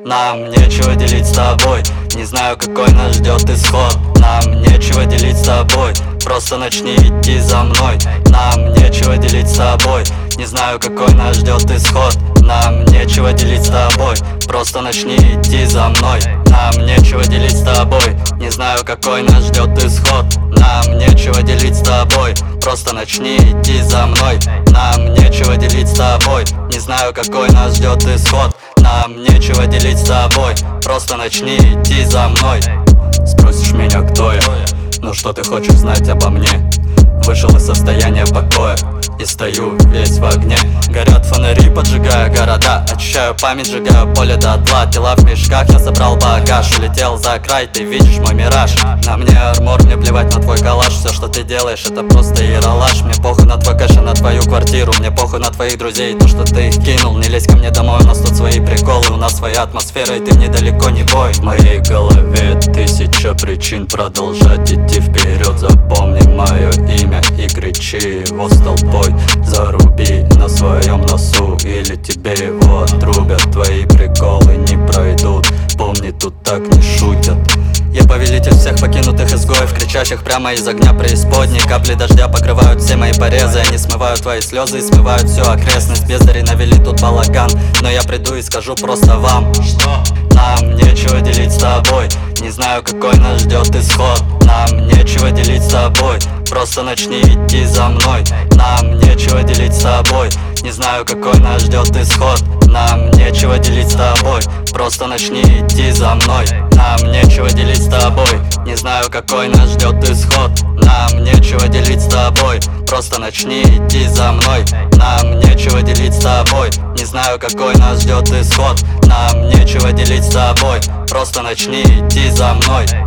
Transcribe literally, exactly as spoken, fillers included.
Нам нечего делить с тобой, не знаю, какой нас ждет исход. Нам нечего делить с тобой, просто начни идти за мной. Нам нечего делить с тобой, не знаю, какой нас ждет исход. Нам нечего делить с тобой, просто начни идти за мной. Нам нечего делить с тобой, не знаю, какой нас ждет исход. Нам нечего делить с тобой, просто начни идти за мной. Нам нечего делить с тобой, не знаю, какой нас ждет исход. Нам нечего делить с тобой, просто начни идти за мной. Спросишь меня, кто я? Ну что ты хочешь знать обо мне? Вышел из состояния покоя и стою весь в огне. Горят фонари, поджигая города. Очищаю память, сжигаю поле дотла. Тела в мешках, я собрал багаж. Улетел за край, ты видишь мой мираж. На мне армор, мне плевать на твой калаш. Все, что ты делаешь, это просто ералаш. Мне похуй на твой кэш и на твою квартиру. Мне похуй на твоих друзей, то, что ты их кинул. Не лезь ко мне домой, у нас тут свои приколы. У нас своя атмосфера, и ты мне далеко не бой. В моей голове тысяча причин продолжать идти вперед. Запомни мое имя и кричи его с толпой. Заруби на своем носу, или тебе его отрубят. Твои приколы не пройдут, помни, тут так не шутят. Я повелитель всех покинутых изгоев, кричащих прямо из огня преисподней. Капли дождя покрывают все мои порезы. Они смывают твои слезы и смывают всю окрестность. Бездари навели тут балаган, но я приду и скажу просто вам, что нам нечего делить с тобой, не знаю, какой нас ждет исход. Нам нечего делить с тобой, просто начни идти за мной. Нам нечего делить с тобой, не знаю, какой нас ждет исход. Нам нечего делить с тобой, просто начни идти за мной. Нам нечего делить с тобой, не знаю, какой нас ждет исход. Нам нечего делить с тобой, просто начни идти за мной. Нам нечего делить с тобой, не знаю, какой нас ждет исход. Нам нечего делить с тобой, просто начни идти за мной.